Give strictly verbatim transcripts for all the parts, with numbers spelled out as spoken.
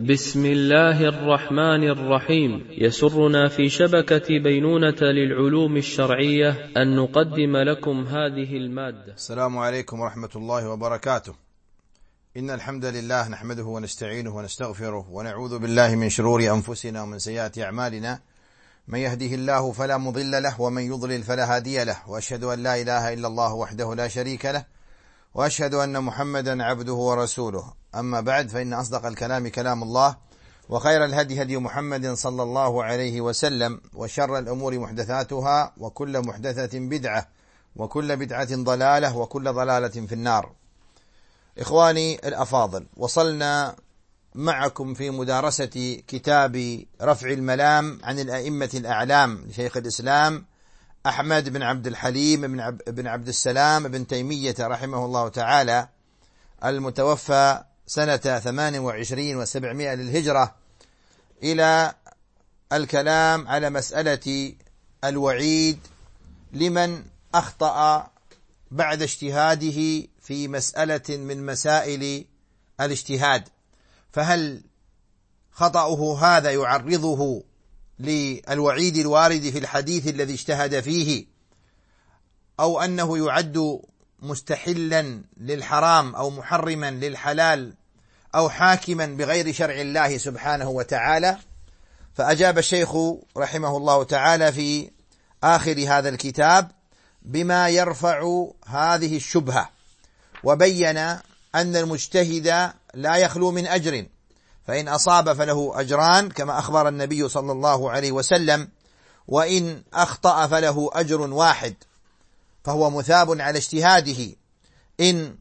بسم الله الرحمن الرحيم. يسرنا في شبكة بينونة للعلوم الشرعية أن نقدم لكم هذه المادة. السلام عليكم ورحمة الله وبركاته. إن الحمد لله نحمده ونستعينه ونستغفره ونعوذ بالله من شرور أنفسنا ومن سيئات أعمالنا. من يهده الله فلا مضل له ومن يضلل فلا هادي له، وأشهد أن لا إله إلا الله وحده لا شريك له، وأشهد أن محمدا عبده ورسوله. أما بعد، فإن أصدق الكلام كلام الله، وخير الهدي هدي محمد صلى الله عليه وسلم، وشر الأمور محدثاتها، وكل محدثة بدعة، وكل بدعة ضلالة، وكل ضلالة في النار. إخواني الأفاضل، وصلنا معكم في مدارسة كتاب رفع الملام عن الأئمة الأعلام لشيخ الإسلام أحمد بن عبد الحليم بن عبد السلام بن تيمية رحمه الله تعالى، المتوفى سنة ثمان وعشرين وسبعمائة للهجرة، إلى الكلام على مسألة الوعيد لمن أخطأ بعد اجتهاده في مسألة من مسائل الاجتهاد، فهل خطأه هذا يعرضه للوعيد الوارد في الحديث الذي اجتهد فيه، أو أنه يعد مستحلا للحرام أو محرما للحلال أو حاكما بغير شرع الله سبحانه وتعالى؟ فأجاب الشيخ رحمه الله تعالى في آخر هذا الكتاب بما يرفع هذه الشبهة، وبين أن المجتهد لا يخلو من أجر، فإن أصاب فله أجران كما أخبر النبي صلى الله عليه وسلم، وإن أخطأ فله أجر واحد، فهو مثاب على اجتهاده إن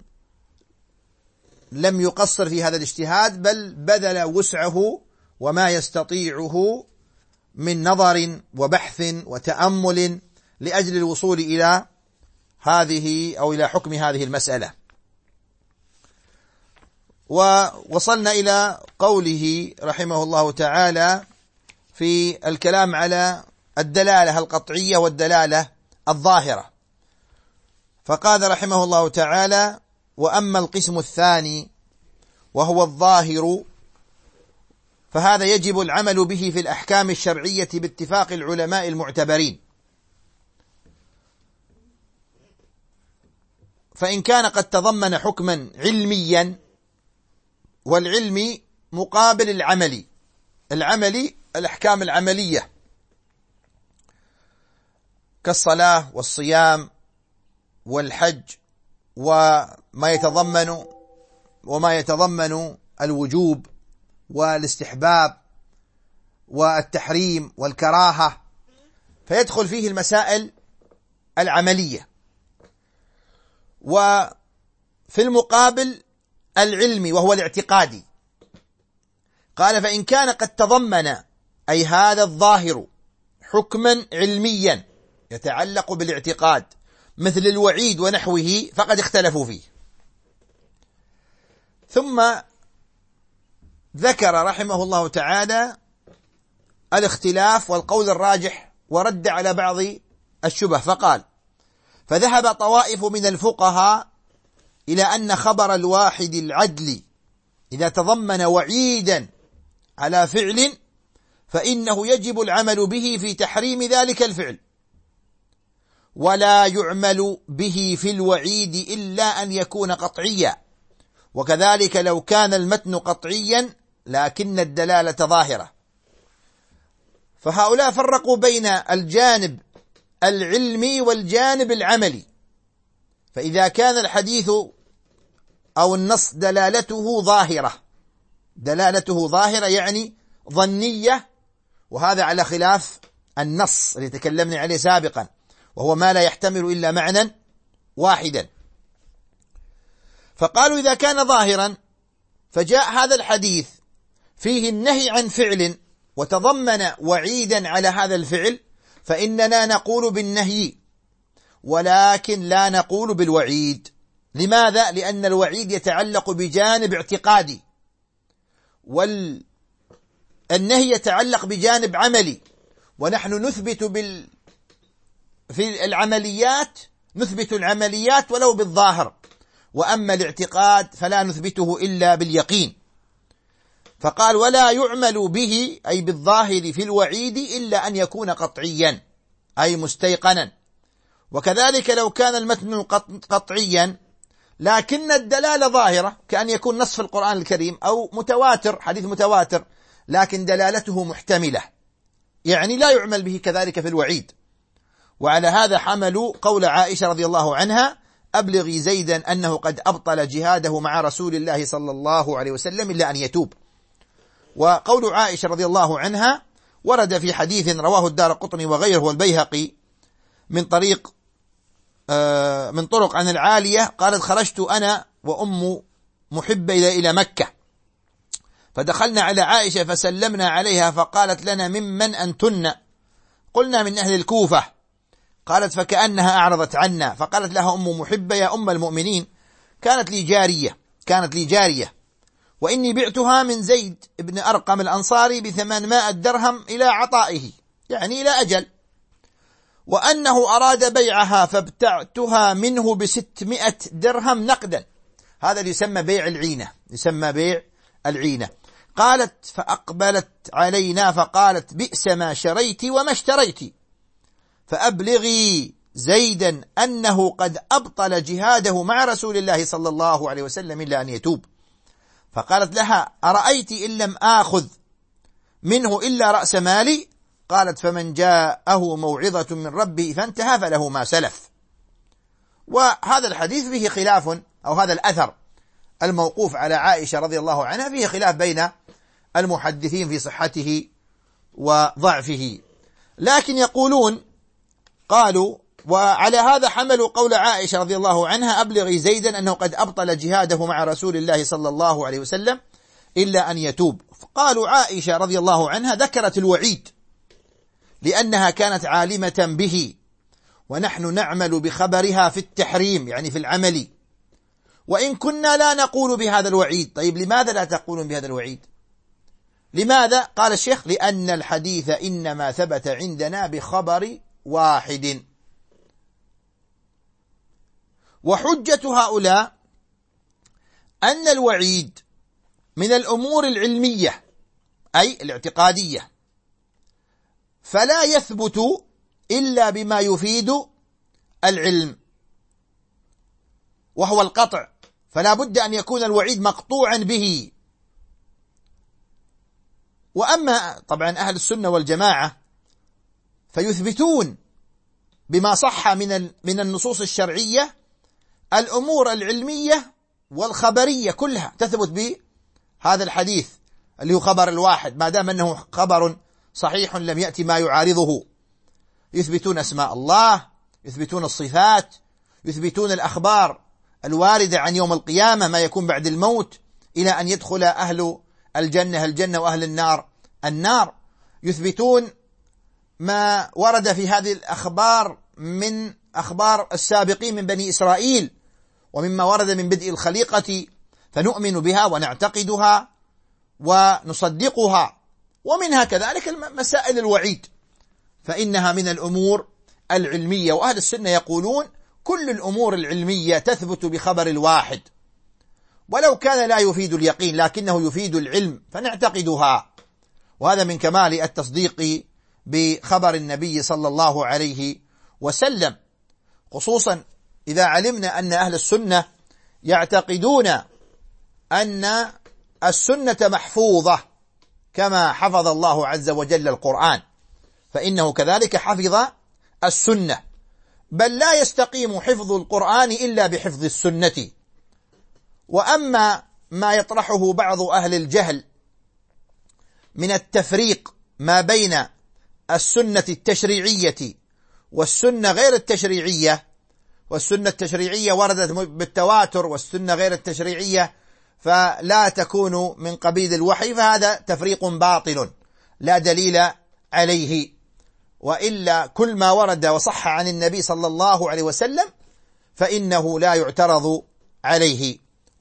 لم يقصر في هذا الاجتهاد، بل بذل وسعه وما يستطيعه من نظر وبحث وتأمل لأجل الوصول إلى هذه أو إلى حكم هذه المسألة. ووصلنا إلى قوله رحمه الله تعالى في الكلام على الدلالة القطعية والدلالة الظاهرة، فقال رحمه الله تعالى: وأما القسم الثاني وهو الظاهر فهذا يجب العمل به في الأحكام الشرعية باتفاق العلماء المعتبرين، فإن كان قد تضمن حكما علميا، والعلم مقابل العملي، العملي الأحكام العملية كالصلاة والصيام والحج وما يتضمن وما يتضمن الوجوب والاستحباب والتحريم والكراهة، فيدخل فيه المسائل العملية. وفي المقابل العلمي وهو الاعتقادي، قال: فإن كان قد تضمن أي هذا الظاهر حكما علميا يتعلق بالاعتقاد مثل الوعيد ونحوه فقد اختلفوا فيه. ثم ذكر رحمه الله تعالى الاختلاف والقول الراجح، ورد على بعض الشبه، فقال: فذهب طوائف من الفقهاء إلى أن خبر الواحد العدل إذا تضمن وعيدا على فعل فإنه يجب العمل به في تحريم ذلك الفعل، ولا يعمل به في الوعيد إلا أن يكون قطعيا، وكذلك لو كان المتن قطعيا لكن الدلالة ظاهرة. فهؤلاء فرقوا بين الجانب العلمي والجانب العملي، فإذا كان الحديث أو النص دلالته ظاهرة دلالته ظاهرة يعني ظنية، وهذا على خلاف النص اللي تكلمنا عليه سابقا، وهو ما لا يحتمل إلا معنى واحدا. فقالوا إذا كان ظاهرا فجاء هذا الحديث فيه النهي عن فعل وتضمن وعيدا على هذا الفعل، فإننا نقول بالنهي ولكن لا نقول بالوعيد. لماذا؟ لأن الوعيد يتعلق بجانب اعتقادي، والنهي يتعلق بجانب عملي، ونحن نثبت بال في العمليات نثبت العمليات ولو بالظاهر، وأما الاعتقاد فلا نثبته إلا باليقين. فقال ولا يعمل به أي بالظاهر في الوعيد إلا أن يكون قطعيا أي مستيقنا. وكذلك لو كان المتن قطعيا لكن الدلالة ظاهرة كأن يكون نص في القرآن الكريم أو متواتر حديث متواتر لكن دلالته محتملة، يعني لا يعمل به كذلك في الوعيد. وعلى هذا حملوا قول عائشة رضي الله عنها أبلغي زيدا أنه قد أبطل جهاده مع رسول الله صلى الله عليه وسلم إلا أن يتوب. وقول عائشة رضي الله عنها ورد في حديث رواه الدارقطني وغيره والبيهقي من طريق من طرق عن العالية قالت خرجت أنا وأم محبة إلى مكة فدخلنا على عائشة فسلمنا عليها فقالت لنا ممن أنتن؟ قلنا من أهل الكوفة. قالت فكأنها أعرضت عنا فقالت لها أم محبة يا أم المؤمنين كانت لي جارية كانت لي جارية وإني بعتها من زيد بن أرقم الأنصاري بثمانمائة درهم إلى عطائه يعني إلى أجل، وأنه أراد بيعها فابتعتها منه بستمائة درهم نقدا. هذا يسمى بيع العينة يسمى بيع العينة. قالت فأقبلت علينا فقالت بئس ما شريت وما اشتريت فأبلغي زيدا أنه قد أبطل جهاده مع رسول الله صلى الله عليه وسلم إلا أن يتوب. فقالت لها أرأيت إن لم آخذ منه إلا رأس مالي؟ قالت فمن جاءه موعظة من ربه فانتهى فله ما سلف. وهذا الحديث فيه خلاف أو هذا الأثر الموقوف على عائشة رضي الله عنها فيه خلاف بين المحدثين في صحته وضعفه، لكن يقولون قالوا وعلى هذا حملوا قول عائشة رضي الله عنها أبلغي زيدا أنه قد أبطل جهاده مع رسول الله صلى الله عليه وسلم إلا أن يتوب. قالوا عائشة رضي الله عنها ذكرت الوعيد لأنها كانت عالمة به ونحن نعمل بخبرها في التحريم يعني في العمل، وإن كنا لا نقول بهذا الوعيد. طيب لماذا لا تقولون بهذا الوعيد؟ لماذا؟ قال الشيخ لأن الحديث إنما ثبت عندنا بخبر واحد. وحجة هؤلاء أن الوعيد من الأمور العلمية أي الاعتقادية فلا يثبت إلا بما يفيد العلم وهو القطع، فلا بد أن يكون الوعيد مقطوعا به. وأما طبعا أهل السنة والجماعة فيثبتون بما صح من من النصوص الشرعية الأمور العلمية والخبرية كلها تثبت بهذا الحديث اللي هو خبر الواحد ما دام أنه خبر صحيح لم يأتي ما يعارضه. يثبتون أسماء الله، يثبتون الصفات، يثبتون الأخبار الواردة عن يوم القيامة ما يكون بعد الموت إلى أن يدخل أهل الجنة الجنة وأهل النار النار، يثبتون ما ورد في هذه الأخبار من أخبار السابقين من بني إسرائيل ومما ورد من بدء الخليقة فنؤمن بها ونعتقدها ونصدقها. ومنها كذلك مسائل الوعيد فإنها من الأمور العلمية، وأهل السنة يقولون كل الأمور العلمية تثبت بخبر الواحد ولو كان لا يفيد اليقين لكنه يفيد العلم فنعتقدها. وهذا من كمال التصديق بخبر النبي صلى الله عليه وسلم، خصوصا إذا علمنا أن أهل السنة يعتقدون أن السنة محفوظة كما حفظ الله عز وجل القرآن، فإنه كذلك حفظ السنة، بل لا يستقيم حفظ القرآن إلا بحفظ السنة. وأما ما يطرحه بعض أهل الجهل من التفريق ما بين السنة التشريعية والسنة غير التشريعية، والسنة التشريعية وردت بالتواتر والسنة غير التشريعية فلا تكون من قبيل الوحي، فهذا تفريق باطل لا دليل عليه، وإلا كل ما ورد وصح عن النبي صلى الله عليه وسلم فإنه لا يعترض عليه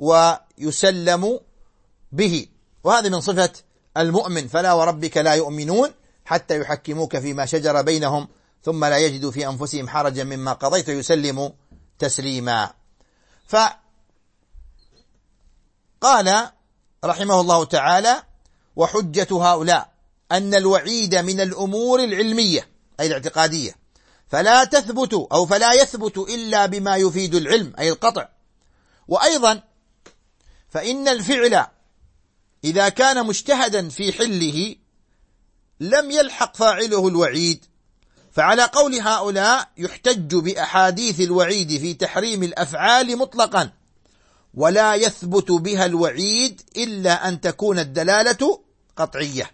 ويسلم به. وهذا من صفة المؤمن فلا وربك لا يؤمنون حتى يحكموك فيما شجر بينهم ثم لا يجدوا في أنفسهم حرجا مما قضيت يسلموا تسليما. فقال رحمه الله تعالى وحجة هؤلاء أن الوعيد من الأمور العلمية أي الاعتقادية، فلا تثبت أو فلا يثبت إلا بما يفيد العلم أي القطع. وأيضا فإن الفعل إذا كان مجتهدا في حله لم يلحق فاعله الوعيد، فعلى قول هؤلاء يحتج بأحاديث الوعيد في تحريم الأفعال مطلقا، ولا يثبت بها الوعيد إلا أن تكون الدلالة قطعية.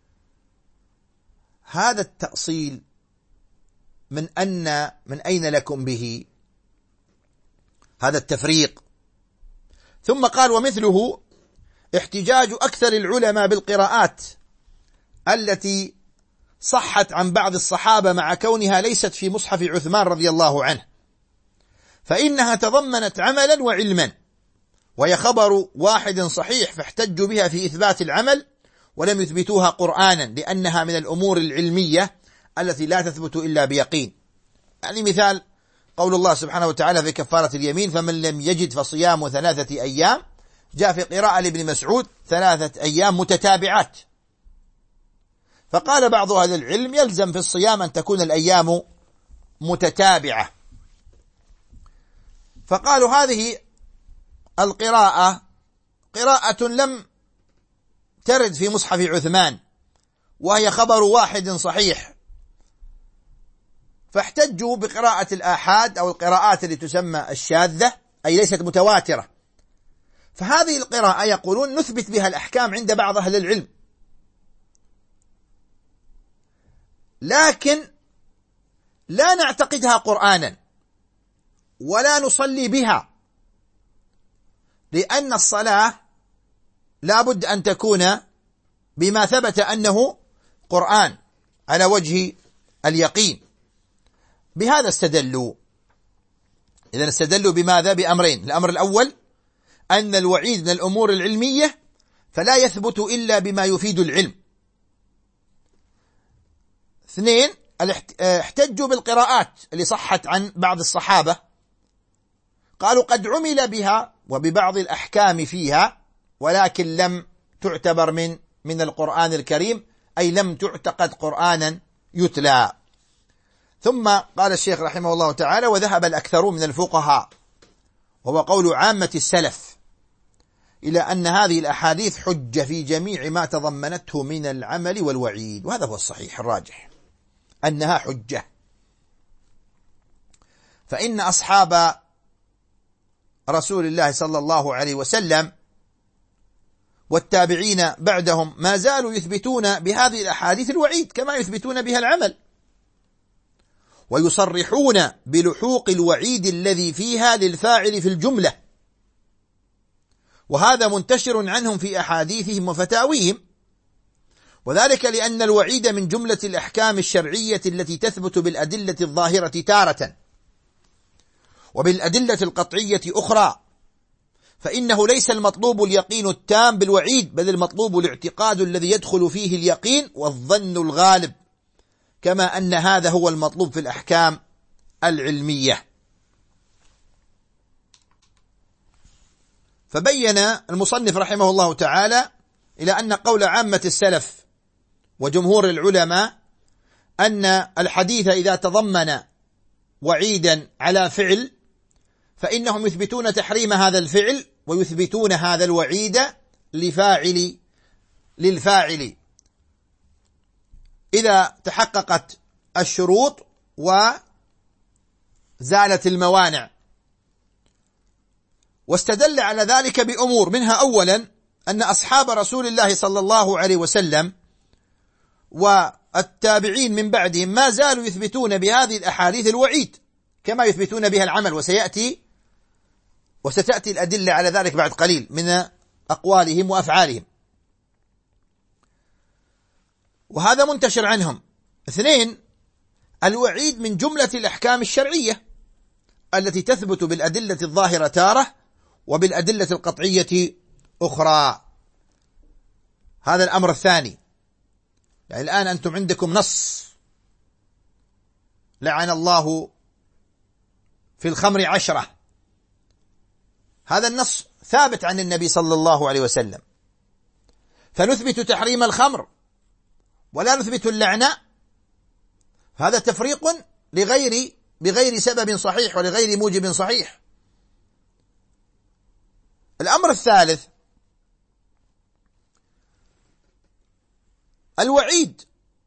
هذا التأصيل من أن من أين لكم به هذا التفريق؟ ثم قال ومثله احتجاج أكثر العلماء بالقراءات التي صحت عن بعض الصحابة مع كونها ليست في مصحف عثمان رضي الله عنه، فإنها تضمنت عملا وعلما، وهي خبر واحد صحيح فاحتجوا بها في إثبات العمل ولم يثبتوها قرآنا، لأنها من الأمور العلمية التي لا تثبت إلا بيقين. يعني مثال قول الله سبحانه وتعالى في كفارة اليمين فمن لم يجد فصيام ثلاثة أيام، جاء في قراءة لابن مسعود ثلاثة أيام متتابعات، فقال بعض أهل العلم يلزم في الصيام أن تكون الأيام متتابعة، فقالوا هذه القراءة قراءة لم ترد في مصحف عثمان وهي خبر واحد صحيح، فاحتجوا بقراءة الآحاد أو القراءات التي تسمى الشاذة أي ليست متواترة، فهذه القراءة يقولون نثبت بها الأحكام عند بعض أهل العلم، لكن لا نعتقدها قرآنا ولا نصلي بها، لأن الصلاة لا بد أن تكون بما ثبت أنه قرآن على وجه اليقين. بهذا استدلوا. إذن استدلوا بماذا؟ بأمرين: الأمر الأول أن الوعيد من الأمور العلمية فلا يثبت إلا بما يفيد العلم. اثنين، احتجوا بالقراءات اللي صحت عن بعض الصحابة، قالوا قد عمل بها وببعض الأحكام فيها ولكن لم تعتبر من من القرآن الكريم، أي لم تعتقد قرآنا يتلى. ثم قال الشيخ رحمه الله تعالى وذهب الأكثرون من الفقهاء وهو قول عامة السلف إلى أن هذه الأحاديث حجة في جميع ما تضمنته من العمل والوعيد، وهذا هو الصحيح الراجح أنها حجة. فإن أصحاب رسول الله صلى الله عليه وسلم والتابعين بعدهم ما زالوا يثبتون بهذه الأحاديث الوعيد كما يثبتون بها العمل، ويصرحون بلحوق الوعيد الذي فيها للفاعل في الجملة، وهذا منتشر عنهم في أحاديثهم وفتاويهم، وذلك لأن الوعيد من جملة الأحكام الشرعية التي تثبت بالأدلة الظاهرة تارة وبالأدلة القطعية أخرى، فإنه ليس المطلوب اليقين التام بالوعيد، بل المطلوب الاعتقاد الذي يدخل فيه اليقين والظن الغالب، كما أن هذا هو المطلوب في الأحكام العلمية. فبين المصنف رحمه الله تعالى إلى أن قول عامة السلف وجمهور العلماء أن الحديث إذا تضمن وعيدا على فعل فإنهم يثبتون تحريم هذا الفعل ويثبتون هذا الوعيد لفاعل للفاعل إذا تحققت الشروط وزالت الموانع. واستدل على ذلك بأمور، منها أولا أن أصحاب رسول الله صلى الله عليه وسلم والتابعين من بعدهم ما زالوا يثبتون بهذه الأحاديث الوعيد كما يثبتون بها العمل، وسيأتي وستأتي الأدلة على ذلك بعد قليل من أقوالهم وأفعالهم، وهذا منتشر عنهم. اثنين، الوعيد من جملة الأحكام الشرعية التي تثبت بالأدلة الظاهرة تارة وبالأدلة القطعية أخرى. هذا الأمر الثاني. يعني الآن أنتم عندكم نص لعن الله في الخمر عشرة، هذا النص ثابت عن النبي صلى الله عليه وسلم، فنثبت تحريم الخمر ولا نثبت اللعنة، هذا تفريق لغير بغير سبب صحيح ولغير موجب صحيح. الأمر الثالث الوعيد،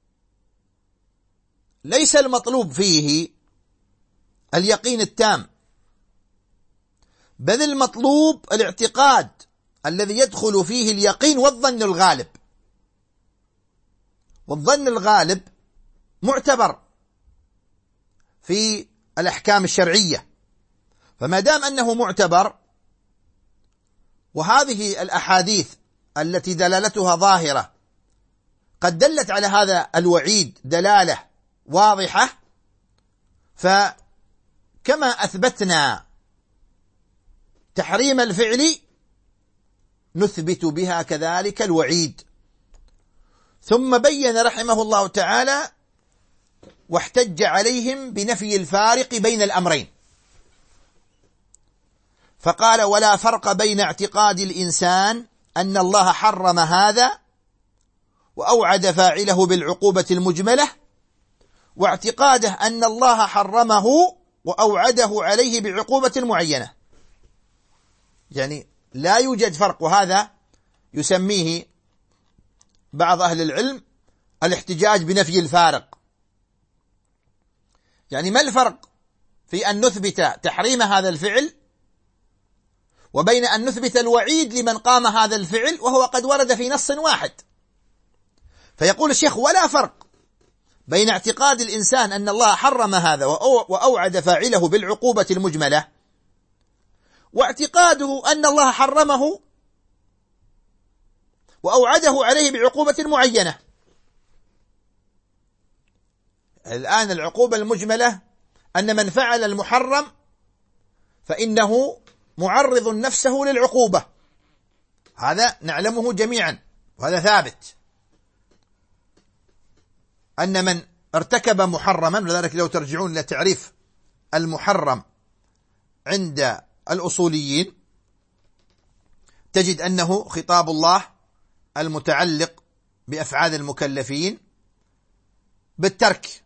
ليس المطلوب فيه اليقين التام، بل المطلوب الاعتقاد الذي يدخل فيه اليقين والظن الغالب، والظن الغالب معتبر في الأحكام الشرعية، فما دام أنه معتبر وهذه الأحاديث التي دلالتها ظاهرة قد دلت على هذا الوعيد دلالة واضحة، فكما أثبتنا تحريم الفعل نثبت بها كذلك الوعيد. ثم بين رحمه الله تعالى واحتج عليهم بنفي الفارق بين الأمرين، فقال: ولا فرق بين اعتقاد الإنسان أن الله حرم هذا وأوعد فاعله بالعقوبة المجملة، واعتقاده أن الله حرمه وأوعده عليه بعقوبة معينة. يعني لا يوجد فرق، وهذا يسميه بعض أهل العلم الاحتجاج بنفي الفارق. يعني ما الفرق في أن نثبت تحريم هذا الفعل وبين أن نثبت الوعيد لمن قام هذا الفعل وهو قد ورد في نص واحد؟ فيقول الشيخ: ولا فرق بين اعتقاد الإنسان أن الله حرم هذا وأوعد فاعله بالعقوبة المجملة واعتقاده أن الله حرمه وأوعده عليه بعقوبة معينة. الآن العقوبة المجملة أن من فعل المحرم فإنه معرض نفسه للعقوبة، هذا نعلمه جميعا وهذا ثابت، أن من ارتكب محرما، لذلك لو ترجعون إلى تعريف المحرم عند الأصوليين تجد أنه خطاب الله المتعلق بأفعال المكلفين بالترك،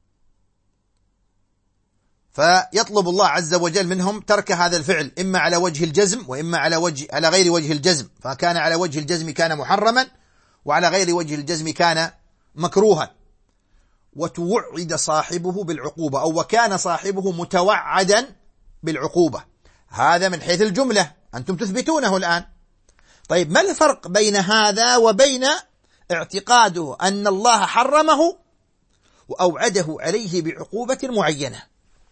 فيطلب الله عز وجل منهم ترك هذا الفعل إما على وجه الجزم وإما على وجه على غير وجه الجزم، فكان على وجه الجزم كان محرما وعلى غير وجه الجزم كان مكروها، وتوعد صاحبه بالعقوبة أو وكان صاحبه متوعدا بالعقوبة. هذا من حيث الجملة أنتم تثبتونه الآن. طيب ما الفرق بين هذا وبين اعتقاده أن الله حرمه وأوعده عليه بعقوبة معينة؟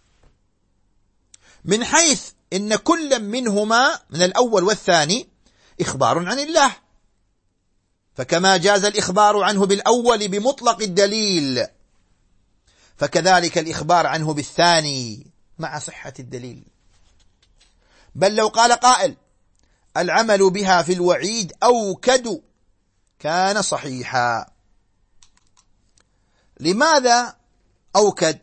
من حيث إن كل منهما من الأول والثاني إخبار عن الله، فكما جاز الإخبار عنه بالأول بمطلق الدليل فكذلك الإخبار عنه بالثاني مع صحة الدليل. بل لو قال قائل: العمل بها في الوعيد أوكد، كان صحيحا. لماذا أوكد؟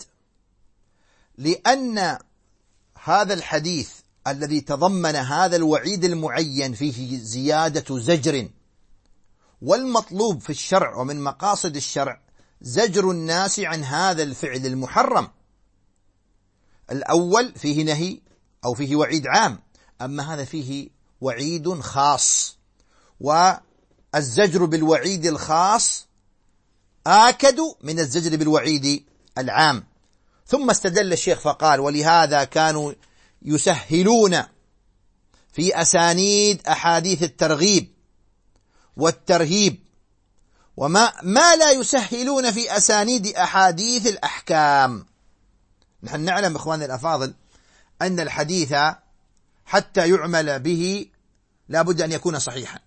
لأن هذا الحديث الذي تضمن هذا الوعيد المعين فيه زيادة زجر، والمطلوب في الشرع ومن مقاصد الشرع زجر الناس عن هذا الفعل المحرم. الأول فيه نهي أو فيه وعيد عام، أما هذا فيه وعيد خاص، والزجر بالوعيد الخاص آكد من الزجر بالوعيد العام. ثم استدل الشيخ فقال: ولهذا كانوا يسهلون في أسانيد أحاديث الترغيب والترهيب، وما ما لا يسهلون في أسانيد أحاديث الأحكام. نحن نعلم إخواننا الأفاضل أن الحديث حتى يعمل به لا بد أن يكون صحيحا،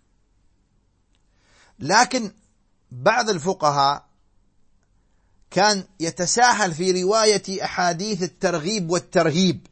لكن بعض الفقهاء كان يتساهل في رواية أحاديث الترغيب والترهيب.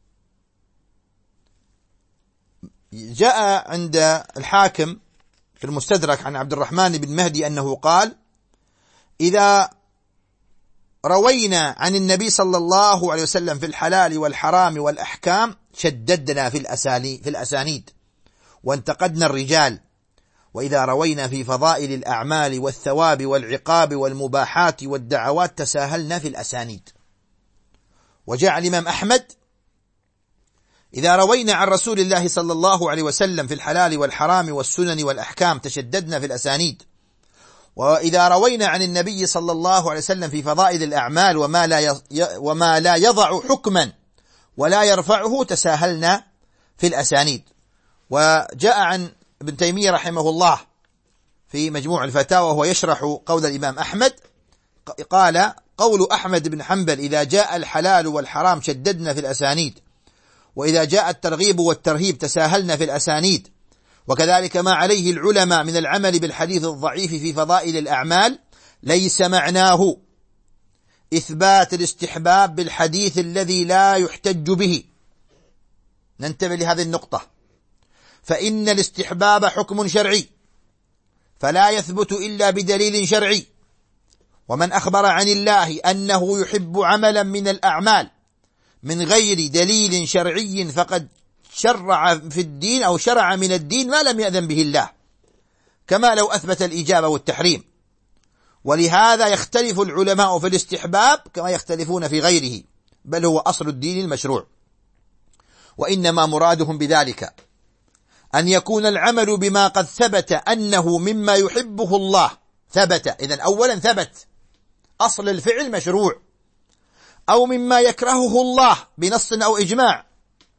جاء عند الحاكم في المستدرك عن عبد الرحمن بن مهدي أنه قال: إذا روينا عن النبي صلى الله عليه وسلم في الحلال والحرام والأحكام شددنا في الأسانيد في الأسانيد وانتقدنا الرجال، وإذا روينا في فضائل الأعمال والثواب والعقاب والمباحات والدعوات تساهلنا في الأسانيد. وجاء الإمام أحمد: إذا روينا عن رسول الله صلى الله عليه وسلم في الحلال والحرام والسنن والأحكام تشددنا في الأسانيد، وإذا روينا عن النبي صلى الله عليه وسلم في فضائل الأعمال وما لا وما لا يضع حكما ولا يرفعه تساهلنا في الأسانيد. وجاء عن ابن تيمية رحمه الله في مجموع الفتاوى وهو يشرح قول الإمام أحمد قال: قول أحمد بن حنبل: إذا جاء الحلال والحرام شددنا في الأسانيد، وإذا جاء الترغيب والترهيب تساهلنا في الأسانيد. وكذلك ما عليه العلماء من العمل بالحديث الضعيف في فضائل الأعمال ليس معناه إثبات الاستحباب بالحديث الذي لا يحتج به. ننتبه لهذه النقطة، فإن الاستحباب حكم شرعي فلا يثبت إلا بدليل شرعي، ومن أخبر عن الله أنه يحب عملا من الأعمال من غير دليل شرعي فقد شرع في الدين أو شرع من الدين ما لم يأذن به الله، كما لو أثبت الإجابة والتحريم. ولهذا يختلف العلماء في الاستحباب كما يختلفون في غيره، بل هو أصل الدين المشروع. وإنما مرادهم بذلك أن يكون العمل بما قد ثبت أنه مما يحبه الله ثبت، إذن أولا ثبت أصل الفعل مشروع، أو مما يكرهه الله بنص أو إجماع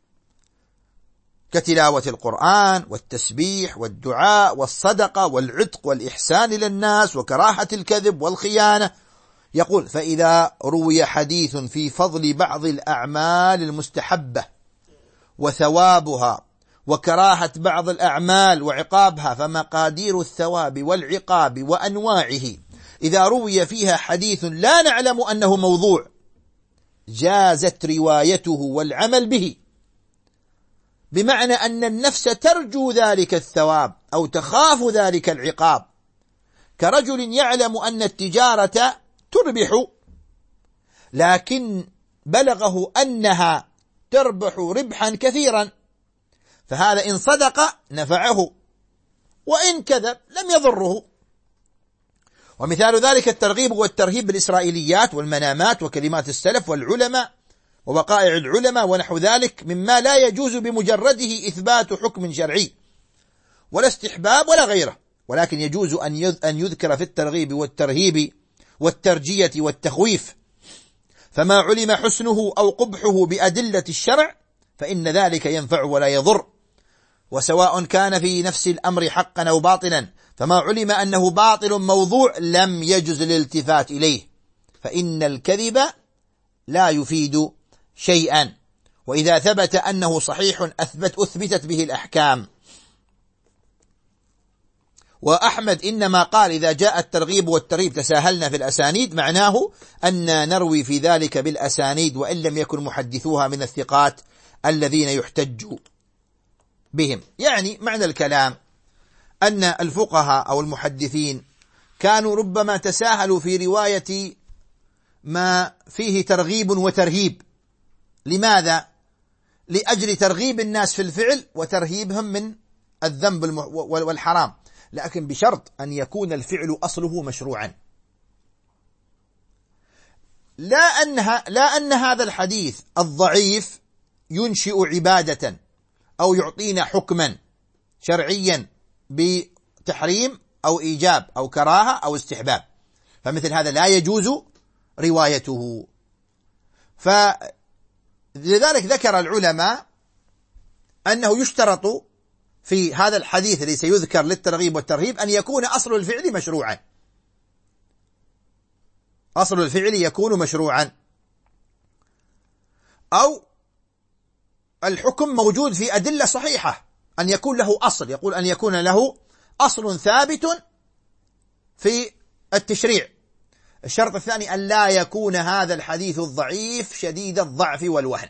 كتلاوة القرآن والتسبيح والدعاء والصدقة والعتق والإحسان إلى الناس وكراهة الكذب والخيانة. يقول: فإذا روي حديث في فضل بعض الأعمال المستحبة وثوابها وكراهة بعض الأعمال وعقابها، فمقادير الثواب والعقاب وأنواعه إذا روي فيها حديث لا نعلم أنه موضوع جازت روايته والعمل به، بمعنى أن النفس ترجو ذلك الثواب أو تخاف ذلك العقاب، كرجل يعلم أن التجارة تربح لكن بلغه أنها تربح ربحا كثيرا، فهذا إن صدق نفعه وإن كذب لم يضره. ومثال ذلك الترغيب والترهيب بالإسرائيليات والمنامات وكلمات السلف والعلماء ووقائع العلماء ونحو ذلك، مما لا يجوز بمجرده إثبات حكم شرعي ولا استحباب ولا غيره، ولكن يجوز أن يذكر في الترغيب والترهيب والترجية والتخويف، فما علم حسنه أو قبحه بأدلة الشرع فإن ذلك ينفع ولا يضر، وسواء كان في نفس الأمر حقا أو باطلا، فما علم أنه باطل موضوع لم يجز الالتفات إليه، فإن الكذب لا يفيد شيئا، وإذا ثبت أنه صحيح أثبت أثبتت به الأحكام. وأحمد إنما قال: إذا جاء الترغيب والترهيب تساهلنا في الأسانيد، معناه أن نروي في ذلك بالأسانيد وإن لم يكن محدثوها من الثقات الذين يحتج بهم. يعني معنى الكلام أن الفقهاء أو المحدثين كانوا ربما تساهلوا في رواية ما فيه ترغيب وترهيب. لماذا؟ لأجل ترغيب الناس في الفعل وترهيبهم من الذنب والحرام، لكن بشرط أن يكون الفعل أصله مشروعا، لا أنها لا أن هذا الحديث الضعيف ينشئ عبادة أو يعطينا حكما شرعيا بتحريم أو إيجاب أو كراهة أو استحباب، فمثل هذا لا يجوز روايته. فلذلك ذكر العلماء أنه يشترط في هذا الحديث الذي سيذكر للترغيب والترهيب أن يكون أصل الفعل مشروعا، أصل الفعل يكون مشروعا، أو الحكم موجود في أدلة صحيحة، أن يكون له أصل، يقول أن يكون له أصل ثابت في التشريع. الشرط الثاني أن لا يكون هذا الحديث الضعيف شديد الضعف والوهن،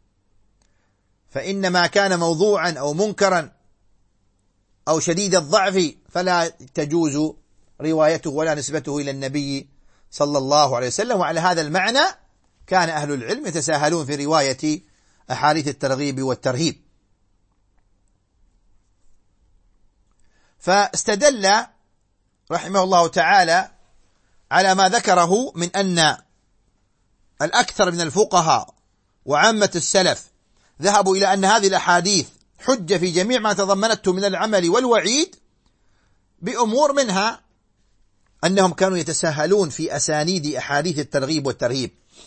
فإنما كان موضوعا أو منكرا أو شديد الضعف فلا تجوز روايته ولا نسبته إلى النبي صلى الله عليه وسلم. وعلى هذا المعنى كان أهل العلم يتساهلون في رواية أحاديث الترغيب والترهيب. فاستدل رحمه الله تعالى على ما ذكره من أن الأكثر من الفقهاء وعامة السلف ذهبوا إلى أن هذه الأحاديث حجة في جميع ما تضمنته من العمل والوعيد، بأمور منها أنهم كانوا يتساهلون في أسانيد أحاديث الترغيب والترهيب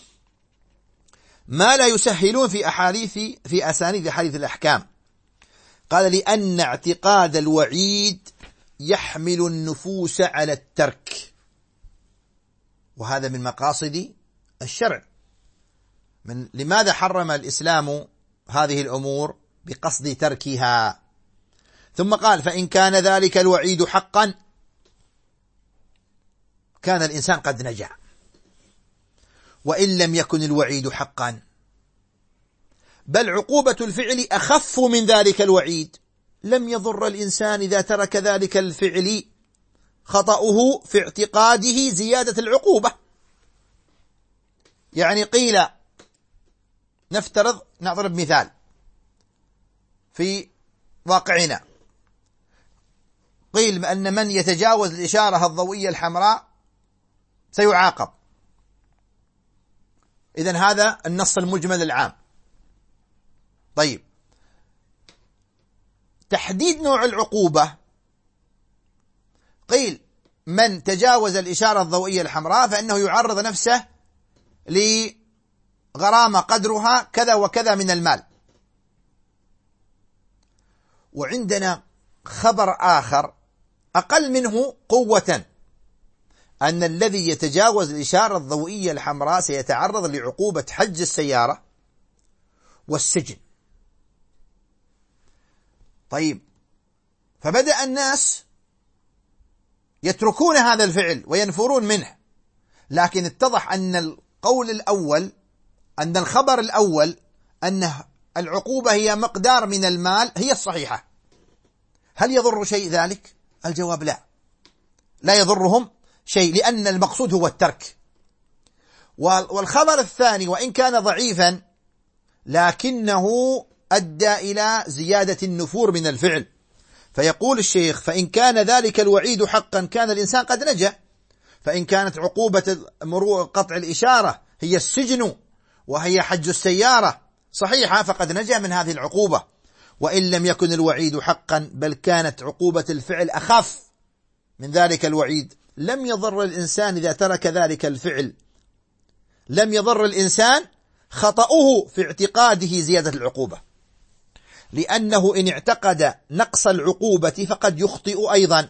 ما لا يسهلون في أحاديث في أسانيد أحاديث الأحكام. قال لأن اعتقاد الوعيد يحمل النفوس على الترك، وهذا من مقاصد الشرع. من لماذا حرم الإسلام هذه الأمور؟ بقصد تركها. ثم قال فإن كان ذلك الوعيد حقا كان الإنسان قد نجا، وإن لم يكن الوعيد حقا بل عقوبة الفعل أخف من ذلك الوعيد، لم يضر الإنسان إذا ترك ذلك الفعل خطأه في اعتقاده زيادة العقوبة. يعني قيل، نفترض نضرب مثال في واقعنا، قيل بأن من يتجاوز الإشارة الضوئية الحمراء سيعاقب. إذن هذا النص المجمل العام. طيب، تحديد نوع العقوبة، قيل من تجاوز الإشارة الضوئية الحمراء فإنه يعرض نفسه لغرامة قدرها كذا وكذا من المال. وعندنا خبر آخر أقل منه قوة، أن الذي يتجاوز الإشارة الضوئية الحمراء سيتعرض لعقوبة حجز السيارة والسجن. طيب، فبدأ الناس يتركون هذا الفعل وينفرون منه، لكن اتضح أن القول الأول، أن الخبر الأول أن العقوبة هي مقدار من المال هي الصحيحة. هل يضر شيء ذلك؟ الجواب لا، لا يضرهم شيء، لأن المقصود هو الترك. والخبر الثاني وإن كان ضعيفا لكنه أدى إلى زيادة النفور من الفعل. فيقول الشيخ فإن كان ذلك الوعيد حقا كان الإنسان قد نجا، فإن كانت عقوبة قطع الإشارة هي السجن وهي حج السيارة صحيحة فقد نجا من هذه العقوبة. وإن لم يكن الوعيد حقا بل كانت عقوبة الفعل أخف من ذلك الوعيد لم يضر الإنسان إذا ترك ذلك الفعل، لم يضر الإنسان خطأه في اعتقاده زيادة العقوبة، لأنه إن اعتقد نقص العقوبة فقد يخطئ أيضا،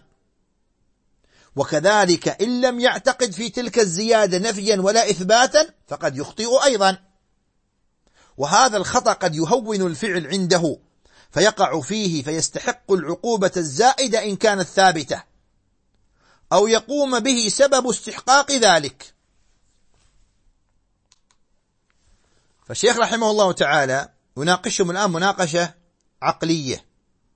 وكذلك إن لم يعتقد في تلك الزيادة نفيا ولا إثباتا فقد يخطئ أيضا. وهذا الخطأ قد يهون الفعل عنده فيقع فيه فيستحق العقوبة الزائدة إن كانت ثابتة، أو يقوم به سبب استحقاق ذلك. فالشيخ رحمه الله تعالى يناقشهم الآن مناقشة عقلية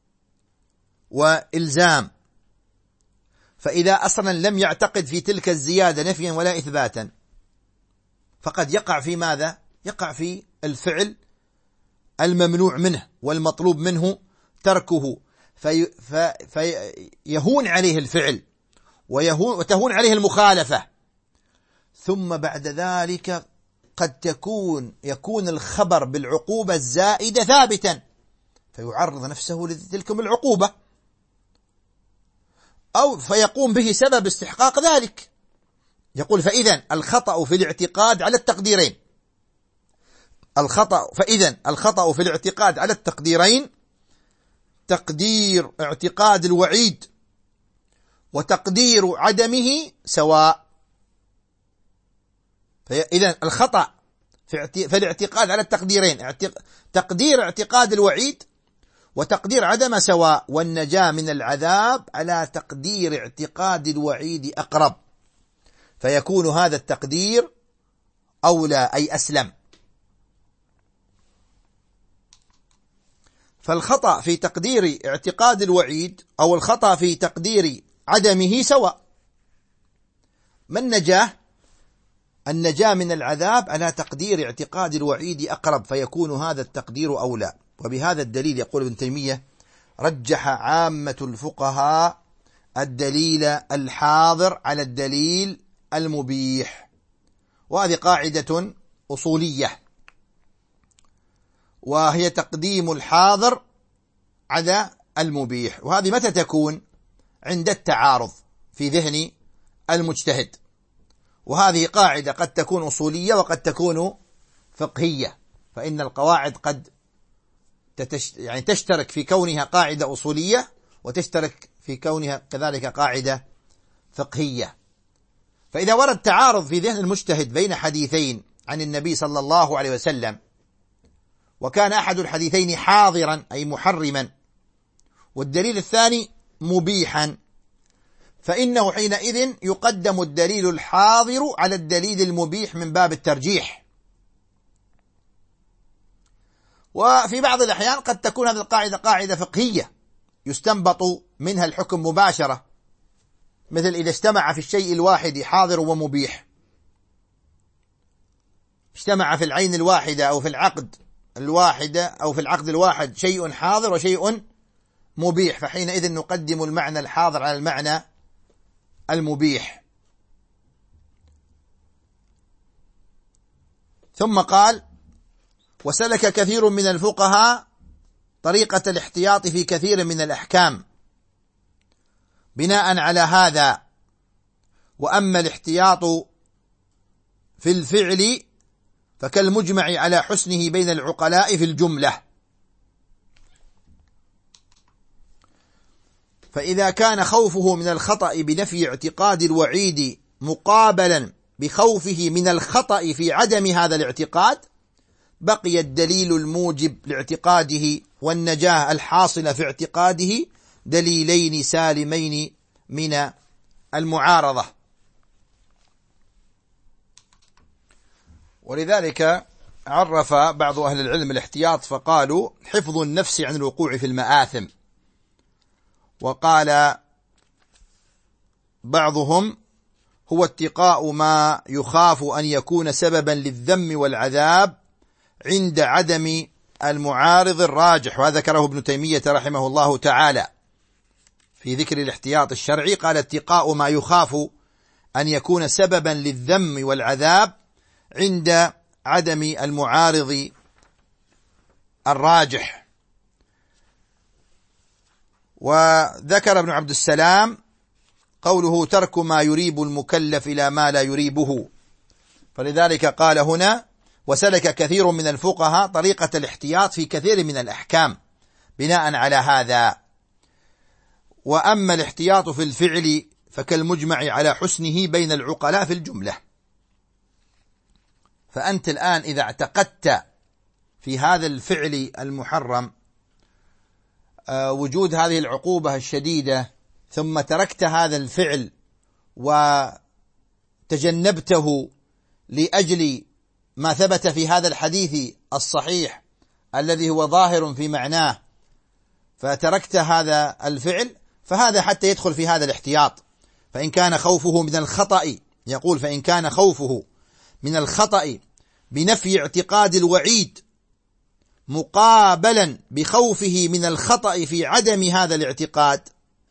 وإلزام. فإذا أصلا لم يعتقد في تلك الزيادة نفيا ولا إثباتا فقد يقع في ماذا؟ يقع في الفعل الممنوع منه والمطلوب منه تركه، في في فيهون عليه الفعل ويهون وتهون عليه المخالفة. ثم بعد ذلك قد تكون يكون الخبر بالعقوبة الزائدة ثابتا فيعرض نفسه لتلكم العقوبة، أو فيقوم به سبب استحقاق ذلك. يقول فإذا الخطأ في الاعتقاد على التقديرين، الخطأ فإذا الخطأ في الاعتقاد على التقديرين، تقدير اعتقاد الوعيد وتقدير عدمه سواء. فإذا الخطأ في الاعتقاد على التقديرين، تقدير اعتقاد الوعيد وتقدير عدم سواء، والنجاة من العذاب على تقدير اعتقاد الوعيد أقرب، فيكون هذا التقدير أولى أي أسلم. فالخطأ في تقدير اعتقاد الوعيد أو الخطأ في تقدير عدمه سواء. ما النجاة؟ النجاة من العذاب على تقدير اعتقاد الوعيد أقرب، فيكون هذا التقدير أولى. وبهذا الدليل يقول ابن تيمية رجح عامة الفقهاء الدليل الحاضر على الدليل المبيح، وهذه قاعدة أصولية، وهي تقديم الحاضر على المبيح. وهذه متى تكون؟ عند التعارض في ذهن المجتهد، وهذه قاعدة قد تكون أصولية وقد تكون فقهية، فإن القواعد قد تتش... يعني تشترك في كونها قاعدة أصولية وتشترك في كونها كذلك قاعدة فقهية. فإذا ورد تعارض في ذهن المجتهد بين حديثين عن النبي صلى الله عليه وسلم، وكان أحد الحديثين حاضرا أي محرما والدليل الثاني مبيحا، فإنه حينئذ يقدم الدليل الحاضر على الدليل المبيح من باب الترجيح. وفي بعض الأحيان قد تكون هذه القاعدة قاعدة فقهية يستنبط منها الحكم مباشرة، مثل إذا اجتمع في الشيء الواحد حاضر ومبيح، اجتمع في العين الواحدة أو في العقد الواحدة أو في العقد الواحد شيء حاضر وشيء مبيح، فحينئذ نقدم المعنى الحاضر على المعنى المبيح. ثم قال: وسلك كثير من الفقهاء طريقة الاحتياط في كثير من الأحكام بناء على هذا، وأما الاحتياط في الفعل فكالمجمع على حسنه بين العقلاء في الجملة. فإذا كان خوفه من الخطأ بنفي اعتقاد الوعيد مقابلا بخوفه من الخطأ في عدم هذا الاعتقاد، بقي الدليل الموجب لاعتقاده والنجاة الحاصلة في اعتقاده دليلين سالمين من المعارضة. ولذلك عرف بعض أهل العلم الاحتياط فقالوا: حفظ النفس عن الوقوع في المآثم. وقال بعضهم: هو اتقاء ما يخاف أن يكون سببا للذم والعذاب عند عدم المعارض الراجح. وهذا ذكره ابن تيمية رحمه الله تعالى في ذكر الاحتياط الشرعي، قال: اتقاء ما يخاف أن يكون سببا للذم والعذاب عند عدم المعارض الراجح. وذكر ابن عبد السلام قوله: ترك ما يريب المكلف إلى ما لا يريبه. فلذلك قال هنا: وسلك كثير من الفقهاء طريقة الاحتياط في كثير من الأحكام بناء على هذا، وأما الاحتياط في الفعل فكالمجمع على حسنه بين العقلاء في الجملة. فأنت الآن إذا اعتقدت في هذا الفعل المحرم وجود هذه العقوبة الشديدة، ثم تركت هذا الفعل وتجنبته لأجل ما ثبت في هذا الحديث الصحيح الذي هو ظاهر في معناه، فتركت هذا الفعل، فهذا حتى يدخل في هذا الاحتياط. فإن كان خوفه من الخطأ، يقول: فإن كان خوفه من الخطأ بنفي اعتقاد الوعيد مقابلا بخوفه من الخطأ في عدم هذا الاعتقاد،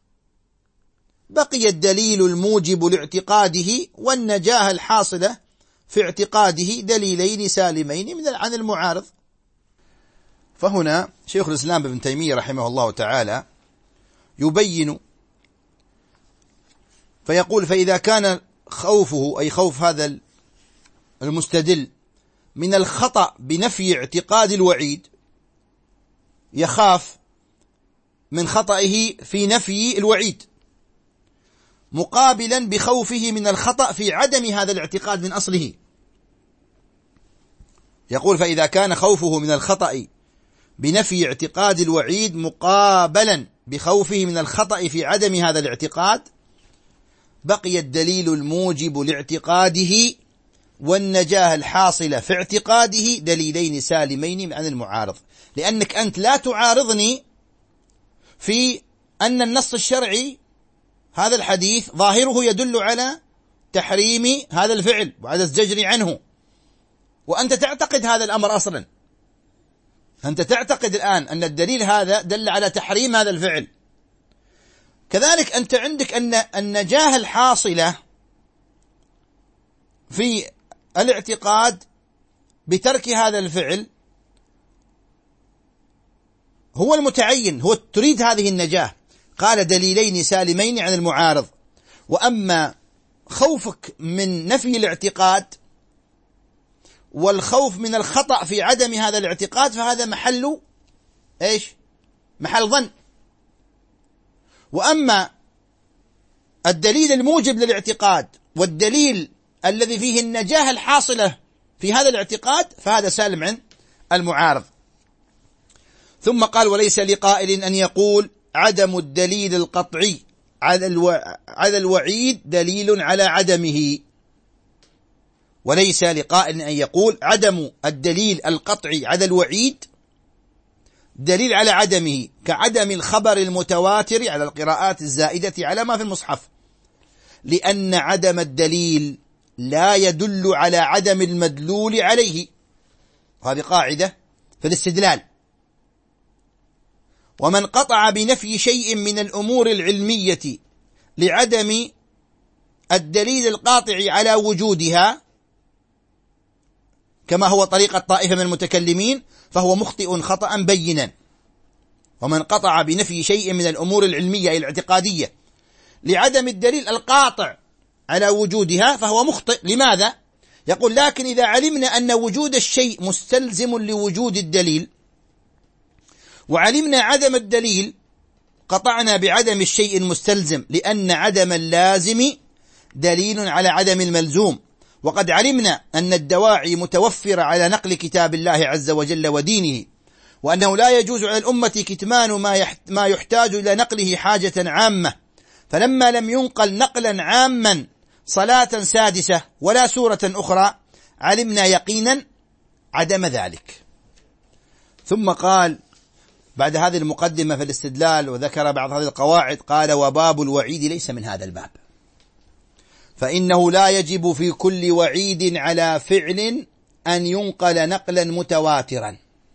بقي الدليل الموجب لاعتقاده والنجاة الحاصلة في اعتقاده دليلين سالمين من عن المعارض. فهنا شيخ الإسلام ابن تيمية رحمه الله تعالى يبين فيقول: فإذا كان خوفه أي خوف هذا المستدل من الخطأ بنفي اعتقاد الوعيد، يخاف من خطئه في نفي الوعيد مقابلا بخوفه من الخطأ في عدم هذا الاعتقاد من أصله. يقول: فإذا كان خوفه من الخطأ بنفي اعتقاد الوعيد مقابلا بخوفه من الخطأ في عدم هذا الاعتقاد، بقي الدليل الموجب لاعتقاده والنجاة الحاصلة في اعتقاده دليلين سالمين عن المعارض. لأنك أنت لا تعارضني في أن النص الشرعي هذا الحديث ظاهره يدل على تحريم هذا الفعل وعلى الزجر عنه، وأنت تعتقد هذا الأمر أصلا، أنت تعتقد الآن أن الدليل هذا دل على تحريم هذا الفعل. كذلك أنت عندك أن النجاة الحاصلة في الاعتقاد بترك هذا الفعل هو المتعين، هو تريد هذه النجاة. قال دليلين سالمين عن المعارض. وأما خوفك من نفي الاعتقاد والخوف من الخطأ في عدم هذا الاعتقاد فهذا محل إيش؟ محل ظن. وأما الدليل الموجب للاعتقاد والدليل الذي فيه النجاة الحاصلة في هذا الاعتقاد فهذا سالم عن المعارض. ثم قال وليس لقائل أن يقول عدم الدليل القطعي على الوعيد دليل على عدمه. وليس لقائل أن يقول عدم الدليل القطعي على الوعيد دليل على عدمه، كعدم الخبر المتواتر على القراءات الزائدة على ما في المصحف، لأن عدم الدليل لا يدل على عدم المدلول عليه. وهذه قاعدة في الاستدلال. ومن قطع بنفي شيء من الأمور العلمية لعدم الدليل القاطع على وجودها كما هو طريقة طائفة من المتكلمين فهو مخطئ خطأ بينا. ومن قطع بنفي شيء من الأمور العلمية الاعتقادية لعدم الدليل القاطع على وجودها فهو مخطئ. لماذا؟ يقول لكن إذا علمنا أن وجود الشيء مستلزم لوجود الدليل وعلمنا عدم الدليل قطعنا بعدم الشيء المستلزم، لأن عدم اللازم دليل على عدم الملزوم. وقد علمنا أن الدواعي متوفرة على نقل كتاب الله عز وجل ودينه، وأنه لا يجوز على الأمة كتمان ما يحتاج إلى نقله حاجة عامة. فلما لم ينقل نقلا عاما صلاة سادسة ولا سورة أخرى علمنا يقينا عدم ذلك. ثم قال بعد هذه المقدمة في الاستدلال وذكر بعض هذه القواعد قال وباب الوعيد ليس من هذا الباب، فإنه لا يجب في كل وعيد على فعل أن ينقل نقلا متواترا،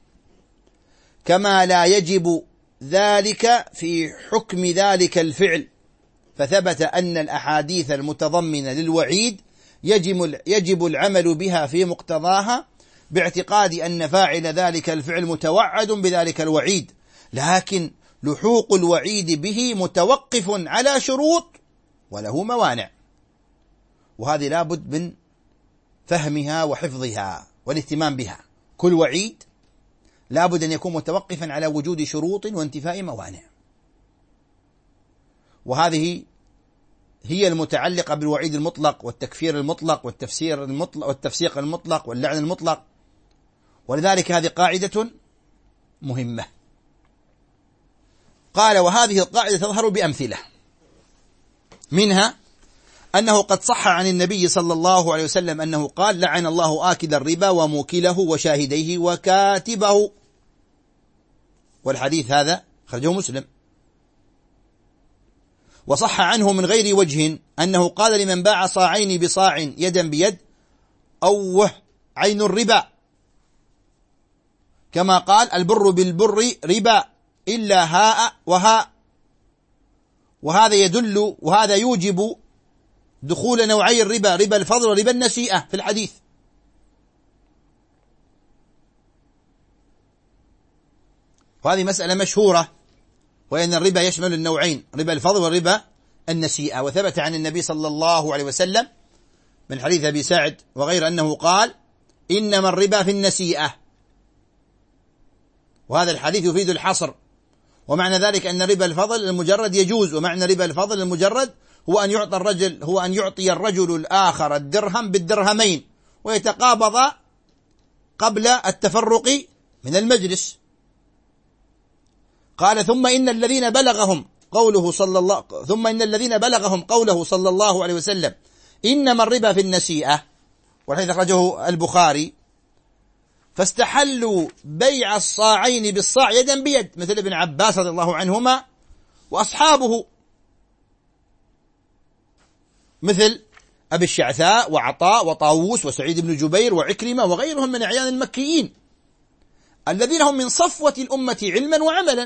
كما لا يجب ذلك في حكم ذلك الفعل. فثبت أن الأحاديث المتضمنة للوعيد يجب يجب العمل بها في مقتضاها باعتقاد أن فاعل ذلك الفعل متوعد بذلك الوعيد، لكن لحوق الوعيد به متوقف على شروط وله موانع، وهذه لابد من فهمها وحفظها والاهتمام بها. كل وعيد لابد أن يكون متوقفا على وجود شروط وانتفاء موانع، وهذه هي المتعلقة بالوعيد المطلق والتكفير المطلق والتفسير المطلق والتفسيق المطلق واللعن المطلق. ولذلك هذه قاعدة مهمة. قال وهذه القاعدة تظهر بأمثلة، منها أنه قد صح عن النبي صلى الله عليه وسلم أنه قال لعن الله آكل الربا وموكله وشاهديه وكاتبه، والحديث هذا خرجه مسلم. وصح عنه من غير وجه أنه قال لمن باع صاعين بصاع يدا بيد أوه عين الربا، كما قال البر بالبر ربا إلا هاء وهاء. وهذا يدل وهذا يوجب دخول نوعي الربا، ربا الفضل وربا النسيئة في الحديث. وهذه مسألة مشهورة، وأن الربا يشمل النوعين ربا الفضل وربا النسيئة. وثبت عن النبي صلى الله عليه وسلم من حديث أبي سعد وغير أنه قال إنما الربا في النسيئة، وهذا الحديث يفيد الحصر. ومعنى ذلك أن ربا الفضل المجرد يجوز، ومعنى ربا الفضل المجرد هو أن يعطي الرجل هو أن يعطي الرجل الآخر الدرهم بالدرهمين ويتقابض قبل التفرق من المجلس. قال ثم إن الذين بلغهم قوله صلى الله ثم إن الذين بلغهم قوله صلى الله عليه وسلم إنما الربا في النسيئة، والحديث أخرجه البخاري، فاستحلوا بيع الصاعين بالصاع يدا بيد، مثل ابن عباس رضي الله عنهما وأصحابه، مثل أبي الشعثاء وعطاء وطاووس وسعيد بن جبير وعكرمة وغيرهم من أعيان المكيين. الذين هم من صفوة الأمة علما وعملا.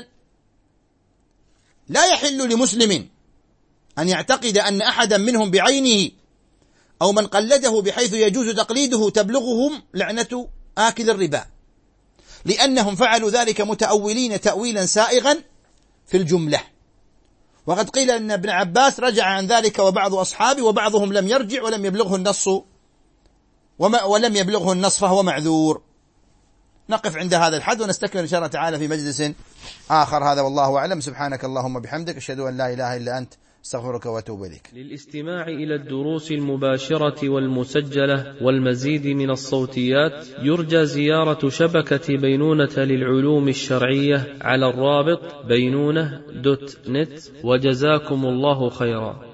لا يحل لمسلم أن يعتقد أن أحدا منهم بعينه أو من قلده بحيث يجوز تقليده تبلغهم لعنة آكل الربا، لأنهم فعلوا ذلك متأولين تأويلا سائغا في الجملة. وقد قيل أن ابن عباس رجع عن ذلك وبعض أصحابه، وبعضهم لم يرجع ولم يبلغه النص وما ولم يبلغه النص فهو معذور. نقف عند هذا الحد ونستكمل إن شاء الله تعالى في مجلس آخر. هذا والله أعلم. سبحانك اللهم بحمدك، أشهد أن لا إله إلا أنت، استغفرك واتوب إليك. للاستماع إلى الدروس المباشرة والمسجلة والمزيد من الصوتيات يرجى زيارة شبكة بينونة للعلوم الشرعية على الرابط بينونة دوت نت. وجزاكم الله خيرا.